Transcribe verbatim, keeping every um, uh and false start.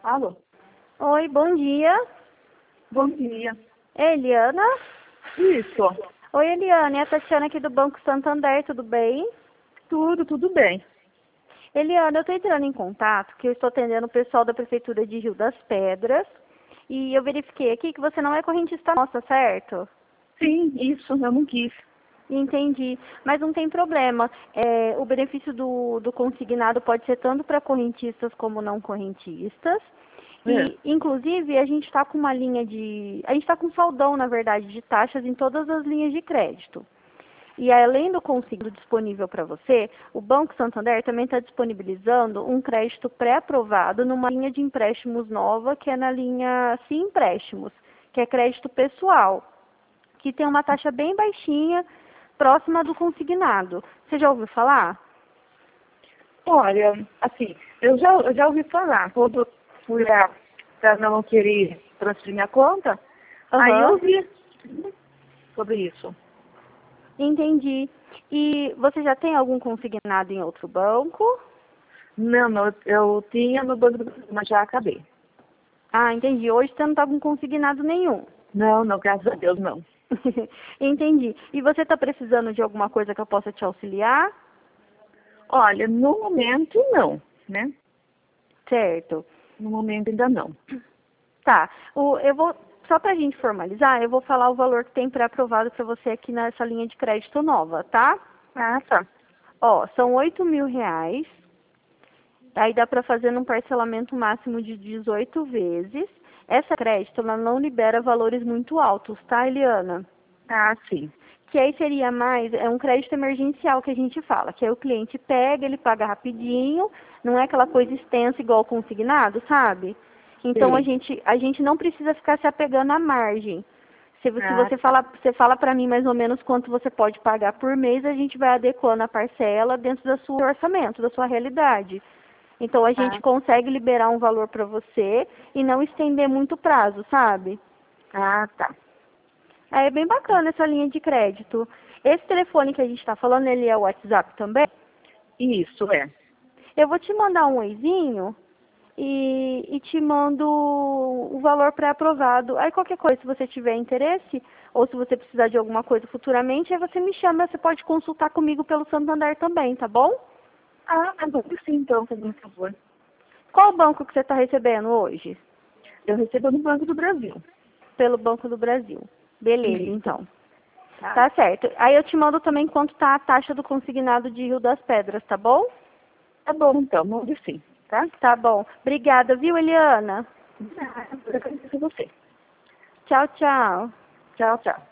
Alô? Oi, bom dia. Bom dia. É Eliana? Isso. Oi, Eliana, é a Tatiana aqui do Banco Santander, tudo bem? Tudo, tudo bem. Eliana, eu estou entrando em contato, que eu estou atendendo o pessoal da Prefeitura de Rio das Pedras, e eu verifiquei aqui que você não é correntista nossa, certo? Sim, isso, eu não quis. Entendi, mas não tem problema. É, o benefício do, do consignado pode ser tanto para correntistas como não correntistas. É. E, inclusive, a gente está com uma linha de... A gente está com saldão, na verdade, de taxas em todas as linhas de crédito. E além do consignado disponível para você, o Banco Santander também está disponibilizando um crédito pré-aprovado numa linha de empréstimos nova, que é na linha Sim Empréstimos, que é crédito pessoal, que tem uma taxa bem baixinha, próxima do consignado. Você já ouviu falar? Olha, assim, eu já, eu já ouvi falar, quando fui lá para não querer transferir minha conta, aí eu Aham. ouvi sobre isso. Entendi. E você já tem algum consignado em outro banco? Não, não, eu, eu tinha no Banco do Brasil, mas já acabei. Ah, entendi. Hoje você não está com consignado nenhum. Não, não, graças a Deus, não. Entendi. E você está precisando de alguma coisa que eu possa te auxiliar? Olha, no momento, não, né? Certo. No momento ainda não. Tá. O, eu vou, só para a gente formalizar, eu vou falar o valor que tem pré-aprovado para você aqui nessa linha de crédito nova, tá? Ah, tá. Ó, são oito mil reais. Aí dá para fazer num parcelamento máximo de dezoito vezes. Essa crédito, ela não libera valores muito altos, tá, Eliana? Ah, sim. Que aí seria mais, é um crédito emergencial que a gente fala, que aí o cliente pega, ele paga rapidinho, não é aquela coisa extensa igual consignado, sabe? Então a Sei. gente, a gente não precisa ficar se apegando à margem. Se, se Ah, você tá. fala, você fala para mim mais ou menos quanto você pode pagar por mês, a gente vai adequando a parcela dentro do seu orçamento, da sua realidade. Então a gente Ah, consegue liberar um valor para você e não estender muito o prazo, sabe? ah, tá. É bem bacana essa linha de crédito. Esse telefone que a gente está falando, ele é o WhatsApp também? Isso, é. Eu vou te mandar um oizinho e, e te mando o valor pré-aprovado. Aí qualquer coisa, se você tiver interesse, ou se você precisar de alguma coisa futuramente, aí você me chama, você pode consultar comigo pelo Santander também, tá bom? Ah, tá bom, sim, então, fazendo um favor. Qual banco que você está recebendo hoje? Eu recebo no Banco do Brasil. Pelo Banco do Brasil. Beleza, Isso. então. Tá. Tá certo. Aí eu te mando também quanto tá a taxa do consignado de Rio das Pedras, tá bom? Tá bom, então, mande sim, tá? Tá bom. Obrigada, viu, Eliana? Ah, eu agradeço a você. Tchau, tchau. Tchau, tchau.